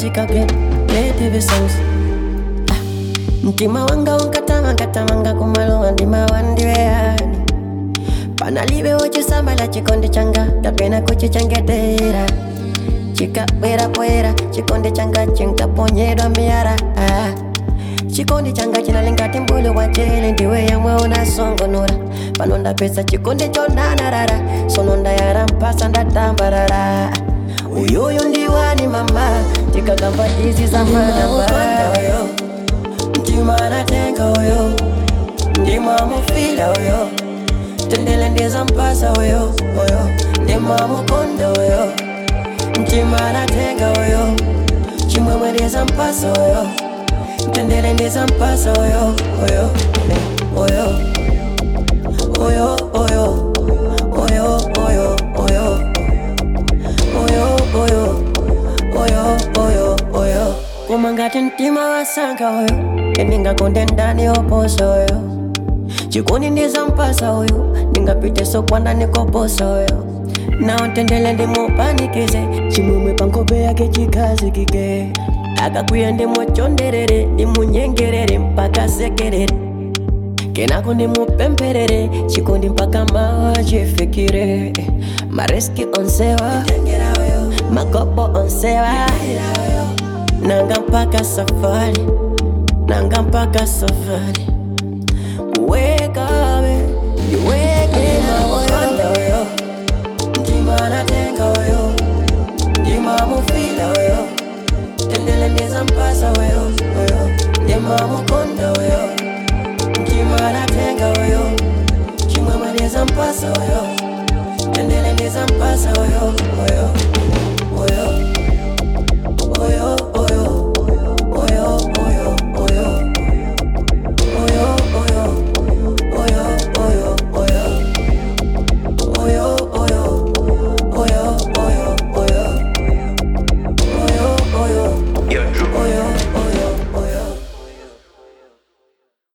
magic again. Native songs. Mtima wanga unkatamanga kumalo ndima wandiweani. Panalibe ochisamba la chikonde changa tapena kuchichangetera. Chika pwera chikonde changa chinkaponyedwa miara. Chikonde changa chinalenga timbulu wa jele ndiwe yamwe unasongonora. Panonda pesa chikonde chonana rara. Sononda yara mpasa ndatambarara. Uyoyo ndiwani mama tikagamba izi zamana mbara. Ndima natenga uyo, ndima mufila uyo. Tendele ndiza mpasa uyo, ndima mukonda uyo. Ndima natenga uyo, chimwemwe ndiza mpasa uyo. Tendele ndiza mpasa uyo, uyo, uyo, uyo, uyo, uyo, uyo, uyo, uyo, uyo, uyo, uyo. Kumangati ntima wasanga uyo. Ninga konde ndani oposo yo. Chikoni ndiza mpasa uyu. Ninga pite sokwanda nikoposo yo. Na ontendele ndimo panikize. Chimumwe pankobe yake chikazi kike. Akakuya ndimo chonderere. Ndimu nyengerere mpaka sekerere. Kenako ndimu pemperere. Chikondi mpaka mawa jifikire. Mareski onsewa. Makopo onsewa. Nanga mpaka safari. Nanga mpaka safari. Wake up, you wake up. Ndima natenga uyo, ndima mufila uyo. Tendele ndiza mpasa uyo, ndima mukonda uyo. Ndima natenga uyo, chimwemwe ndiza mpasa uyo.